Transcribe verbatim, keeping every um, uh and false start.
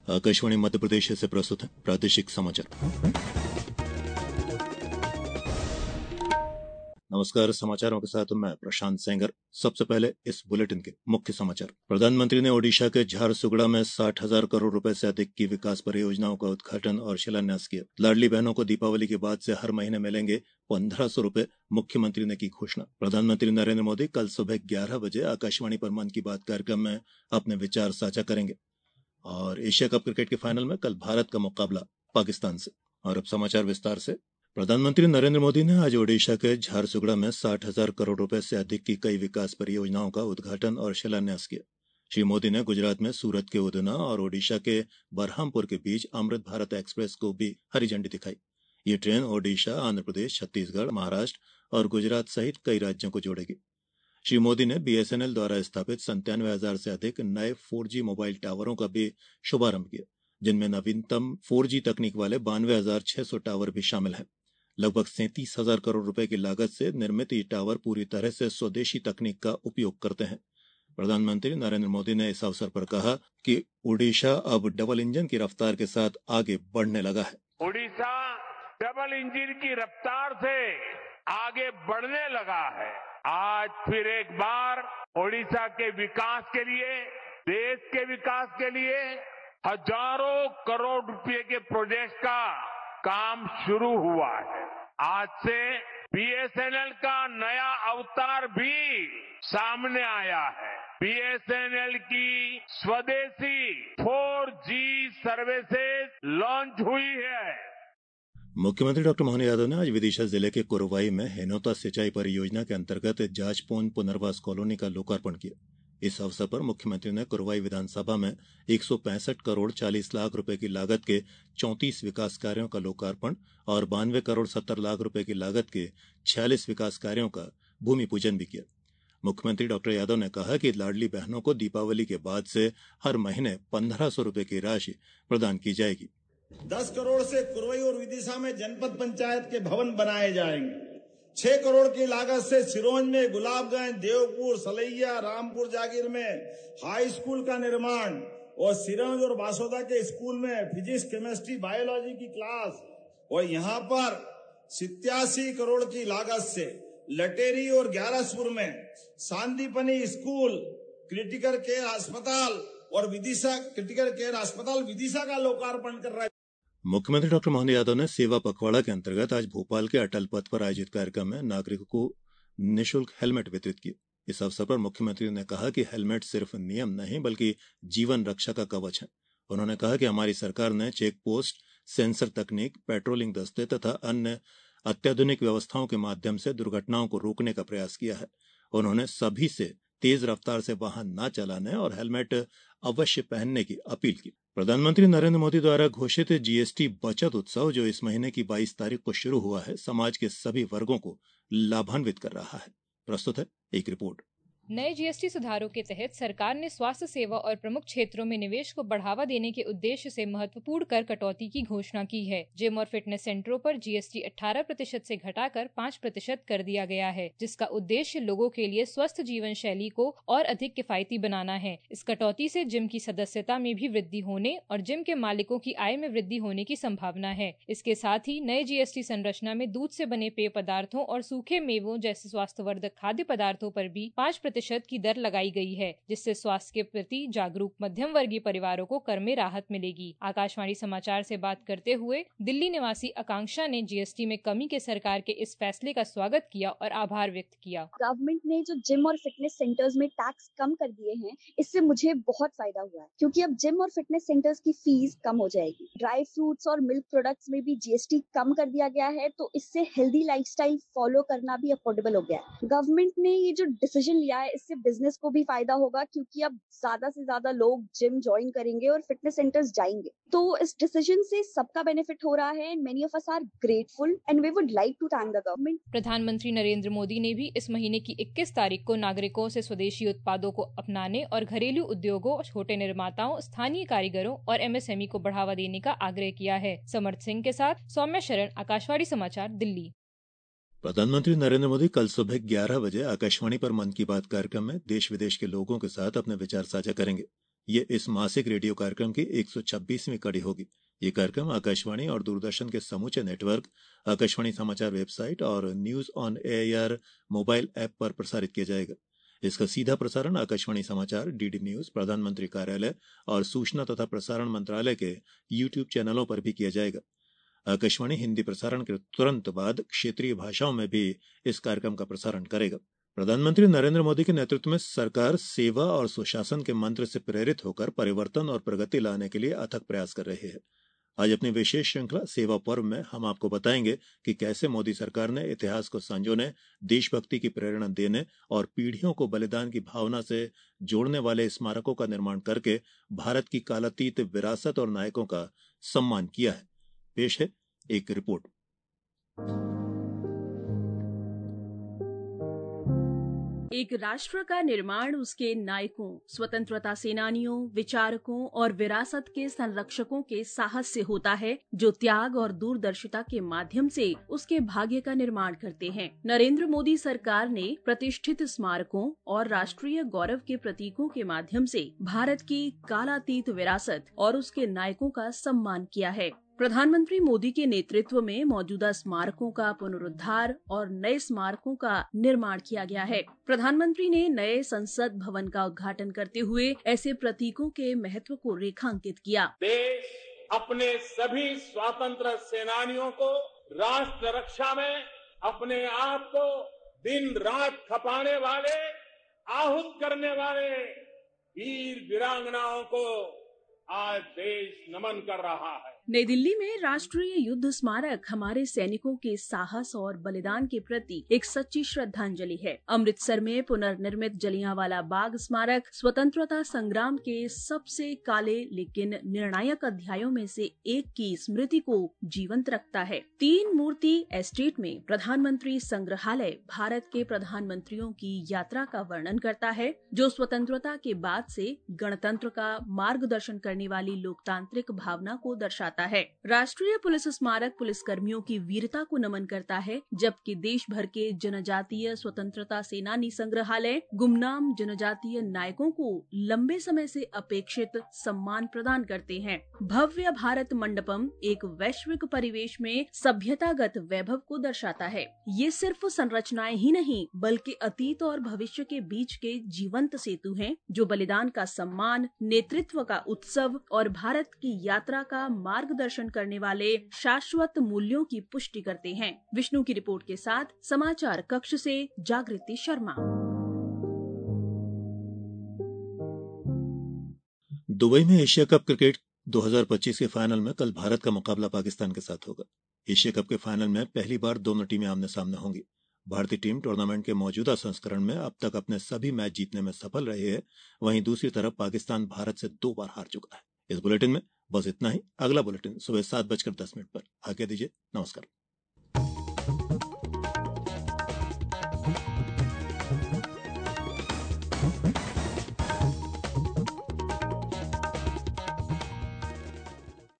आकाशवाणी मध्य प्रदेश से प्रस्तुत है प्रादेशिक समाचार। नमस्कार, समाचारों के साथ मैं प्रशांत सेंगर। सबसे पहले इस बुलेटिन के मुख्य समाचार। प्रधानमंत्री ने ओडिशा के झारसुगुड़ा में साठ हजार करोड़ रुपए से अधिक की विकास परियोजनाओं का उद्घाटन और शिलान्यास किया। लाडली बहनों को दीपावली के बाद से हर महीने मिलेंगे पंद्रह सौ रुपए, मुख्यमंत्री ने की घोषणा। प्रधानमंत्री नरेंद्र मोदी कल सुबह ग्यारह बजे आकाशवाणी पर मन की बात कार्यक्रम में अपने विचार साझा करेंगे। और एशिया कप क्रिकेट के फाइनल में कल भारत का मुकाबला पाकिस्तान से। और अब समाचार विस्तार से। प्रधानमंत्री नरेंद्र मोदी ने आज ओडिशा के झारसुगुड़ा में साठ हजार करोड़ रुपए से अधिक की कई विकास परियोजनाओं का उद्घाटन और शिलान्यास किया। श्री मोदी ने गुजरात में सूरत के उधना और ओडिशा के बरहामपुर के बीच अमृत भारत एक्सप्रेस को भी हरी झंडी दिखाई। ये ट्रेन ओडिशा, आंध्र प्रदेश, छत्तीसगढ़, महाराष्ट्र और गुजरात सहित कई राज्यों को जोड़ेगी। श्री मोदी ने बीएसएनएल द्वारा स्थापित संतानवे हजार से अधिक नए फोर जी मोबाइल टावरों का भी शुभारंभ किया, जिनमें नवीनतम फोर जी तकनीक वाले बानवे हजार छह सौ टावर भी शामिल हैं। लगभग सैंतीस हजार करोड़ रुपए की लागत से निर्मित ये टावर पूरी तरह से स्वदेशी तकनीक का उपयोग करते हैं। प्रधानमंत्री नरेंद्र मोदी ने इस अवसर पर कहा कि ओडिशा अब डबल इंजन की रफ्तार के साथ आगे बढ़ने लगा है। ओडिशा डबल इंजन की रफ्तार से आगे बढ़ने लगा है। आज फिर एक बार ओडिशा के विकास के लिए, देश के विकास के लिए हजारों करोड़ रुपए के प्रोजेक्ट का काम शुरू हुआ है। आज से बीएसएनएल का नया अवतार भी सामने आया है। बीएसएनएल की स्वदेशी फोर जी सर्विसेज लॉन्च हुई है। मुख्यमंत्री डॉक्टर मोहन यादव ने आज विदिशा जिले के कुरवाई में हेनोता सिंचाई परियोजना के अंतर्गत जाजपोन पुनर्वास कॉलोनी का लोकार्पण किया। इस अवसर पर मुख्यमंत्री ने कुरवाई विधानसभा में एक सौ पैंसठ करोड़ चालीस लाख रुपए की लागत के चौंतीस विकास कार्यों का लोकार्पण और बानवे करोड़ सत्तर लाख रुपए की लागत के छियालीस विकास कार्यों का भूमि पूजन भी किया। मुख्यमंत्री डॉक्टर यादव ने कहा कि लाडली बहनों को दीपावली के बाद से हर महीने पंद्रह सौ रुपए की राशि प्रदान की जाएगी। दस करोड़ से कुरवई और विदिशा में जनपद पंचायत के भवन बनाए जाएंगे। छह करोड़ की लागत से सिरोंज में, गुलाबगंज, देवपुर, सलैया, रामपुर जागीर में हाई स्कूल का निर्माण और सिरोंज और बासोदा के स्कूल में फिजिक्स, केमिस्ट्री, बायोलॉजी की क्लास। और यहाँ पर सत्तासी करोड़ की लागत से लटेरी और ग्यारसपुर में सांदीपनी स्कूल, क्रिटिकल केयर अस्पताल और विदिशा क्रिटिकल केयर अस्पताल विदिशा का लोकार्पण कर रहा है। मुख्यमंत्री डॉक्टर मोहन यादव ने सेवा पखवाड़ा के अंतर्गत आज भोपाल के अटल पथ पर आयोजित कार्यक्रम में नागरिकों को निःशुल्क हेलमेट वितरित किए। इस अवसर पर मुख्यमंत्री ने कहा कि हेलमेट सिर्फ नियम नहीं बल्कि जीवन रक्षा का कवच है। उन्होंने कहा कि हमारी सरकार ने चेक पोस्ट, सेंसर तकनीक, पेट्रोलिंग दस्ते तथा अन्य अत्याधुनिक व्यवस्थाओं के माध्यम से दुर्घटनाओं को रोकने का प्रयास किया है। उन्होंने सभी से तेज रफ्तार से वाहन न चलाने और हेलमेट अवश्य पहनने की अपील की। प्रधानमंत्री नरेंद्र मोदी द्वारा घोषित जीएसटी बचत उत्सव, जो इस महीने की बाईस तारीख को शुरू हुआ है, समाज के सभी वर्गों को लाभान्वित कर रहा है। प्रस्तुत है एक रिपोर्ट। नए जीएसटी सुधारों के तहत सरकार ने स्वास्थ्य सेवा और प्रमुख क्षेत्रों में निवेश को बढ़ावा देने के उद्देश्य से महत्वपूर्ण कर कटौती की घोषणा की है। जिम और फिटनेस सेंटरों पर जीएसटी अठारह प्रतिशत से घटाकर पाँच प्रतिशत कर दिया गया है, जिसका उद्देश्य लोगों के लिए स्वस्थ जीवन शैली को और अधिक किफायती बनाना है। इस कटौती से जिम की सदस्यता में भी वृद्धि होने और जिम के मालिकों की आय में वृद्धि होने की संभावना है। इसके साथ ही नए जीएसटी संरचना में दूध से बने पेय पदार्थों और सूखे मेवों जैसे स्वास्थ्यवर्धक खाद्य पदार्थों पर भी पाँच प्रतिशत की दर लगाई गई है, जिससे स्वास्थ्य के प्रति जागरूक मध्यम वर्गीय परिवारों को कर में राहत मिलेगी। आकाशवाणी समाचार से बात करते हुए दिल्ली निवासी आकांक्षा ने जीएसटी में कमी के सरकार के इस फैसले का स्वागत किया और आभार व्यक्त किया। गवर्नमेंट ने जो जिम और फिटनेस सेंटर्स में टैक्स कम कर दिए हैं, इससे मुझे बहुत फायदा हुआ है, क्योंकि अब जिम और फिटनेस सेंटर्स की फीस कम हो जाएगी। ड्राई फ्रूट्स और मिल्क प्रोडक्ट्स में भी जीएसटी कम कर दिया गया है, तो इससे हेल्दी लाइफस्टाइल फॉलो करना भी अफोर्डेबल हो गया है। गवर्नमेंट ने ये जो डिसीजन लिया है, इससे बिजनेस को भी फायदा होगा, क्योंकि अब ज्यादा से ज्यादा लोग जिम ज्वाइन करेंगे और फिटनेस सेंटर्स जाएंगे। तो इस डिसीजन से सबका बेनिफिट हो रहा है। Many of us are grateful and we would like to thank the government. प्रधानमंत्री नरेंद्र मोदी ने भी इस महीने की इक्कीस तारीख को नागरिकों से स्वदेशी उत्पादों को अपनाने और घरेलू उद्योगों, छोटे निर्माताओं, स्थानीय कारीगरों और एमएसएमई को बढ़ावा देने का आग्रह किया है। समर्थ सिंह के साथ सौम्या शरण, आकाशवाणी समाचार, दिल्ली। प्रधानमंत्री नरेंद्र मोदी कल सुबह ग्यारह बजे आकाशवाणी पर मन की बात कार्यक्रम में देश विदेश के लोगों के साथ अपने विचार साझा करेंगे। ये इस मासिक रेडियो कार्यक्रम की एक सौ छब्बीसवीं कड़ी होगी। ये कार्यक्रम आकाशवाणी और दूरदर्शन के समूचे नेटवर्क, आकाशवाणी समाचार वेबसाइट और news on air mobile app पर प्रसारित किया जाएगा। इसका सीधा प्रसारण आकाशवाणी समाचार, डीडी न्यूज, प्रधानमंत्री कार्यालय और सूचना तथा प्रसारण मंत्रालय के यूट्यूब चैनलों पर भी किया जाएगा। आकाशवाणी हिंदी प्रसारण के तुरंत बाद क्षेत्रीय भाषाओं में भी इस कार्यक्रम का प्रसारण करेगा। प्रधानमंत्री नरेंद्र मोदी के नेतृत्व में सरकार सेवा और सुशासन के मंत्र से प्रेरित होकर परिवर्तन और प्रगति लाने के लिए अथक प्रयास कर रही है। आज अपनी विशेष श्रृंखला सेवा पर्व में हम आपको बताएंगे कि कैसे मोदी सरकार ने इतिहास को संजोने, देशभक्ति की प्रेरणा देने और पीढ़ियों को बलिदान की भावना से जोड़ने वाले स्मारकों का निर्माण करके भारत की कालातीत विरासत और नायकों का सम्मान किया है। पेश है एक रिपोर्ट। एक राष्ट्र का निर्माण उसके नायकों, स्वतंत्रता सेनानियों, विचारकों और विरासत के संरक्षकों के साहस से होता है, जो त्याग और दूरदर्शिता के माध्यम से उसके भाग्य का निर्माण करते हैं। नरेंद्र मोदी सरकार ने प्रतिष्ठित स्मारकों और राष्ट्रीय गौरव के प्रतीकों के माध्यम से भारत की कालातीत विरासत और उसके नायकों का सम्मान किया है। प्रधानमंत्री मोदी के नेतृत्व में मौजूदा स्मारकों का पुनरुद्धार और नए स्मारकों का निर्माण किया गया है। प्रधानमंत्री ने नए संसद भवन का उद्घाटन करते हुए ऐसे प्रतीकों के महत्व को रेखांकित किया। देश अपने सभी स्वतंत्र सेनानियों को राष्ट्र रक्षा में अपने आप को दिन रात खपाने वाले, आहूत करने वाले वीर वीरांगनाओं को आज देश नमन कर रहा है। नई दिल्ली में राष्ट्रीय युद्ध स्मारक हमारे सैनिकों के साहस और बलिदान के प्रति एक सच्ची श्रद्धांजलि है। अमृतसर में पुनर्निर्मित जलियांवाला बाग स्मारक स्वतंत्रता संग्राम के सबसे काले लेकिन निर्णायक अध्यायों में से एक की स्मृति को जीवंत रखता है। तीन मूर्ति एस्टेट में प्रधानमंत्री संग्रहालय भारत के प्रधानमंत्रियों की यात्रा का वर्णन करता है, जो स्वतंत्रता के बाद से गणतंत्र का मार्गदर्शन करने वाली लोकतांत्रिक भावना को दर्शाता है। राष्ट्रीय पुलिस स्मारक पुलिसकर्मियों की वीरता को नमन करता है, जबकि देश भर के जनजातीय स्वतंत्रता सेनानी संग्रहालय गुमनाम जनजातीय नायकों को लंबे समय से अपेक्षित सम्मान प्रदान करते हैं। भव्य भारत मंडपम एक वैश्विक परिवेश में सभ्यतागत वैभव को दर्शाता है। ये सिर्फ संरचनाएं ही नहीं, बल्कि अतीत और भविष्य के बीच के जीवंत सेतु हैं, जो बलिदान का सम्मान, नेतृत्व का उत्सव और भारत की यात्रा का मार्गदर्शन करने वाले शाश्वत मूल्यों की पुष्टि करते हैं। विष्णु की रिपोर्ट के साथ समाचार कक्ष से जागृति शर्मा। दुबई में एशिया कप क्रिकेट दो हज़ार पच्चीस के फाइनल में कल भारत का मुकाबला पाकिस्तान के साथ होगा। एशिया कप के फाइनल में पहली बार दोनों टीमें आमने सामने होंगी। भारतीय टीम टूर्नामेंट के मौजूदा संस्करण में अब तक अपने सभी मैच जीतने में सफल रही है। वहीं दूसरी तरफ पाकिस्तान भारत से दो बार हार चुका है। इस बुलेटिन में बस इतना ही। अगला बुलेटिन सुबह सात बजकर दस मिनट पर। आज्ञा दीजिए। नमस्कार।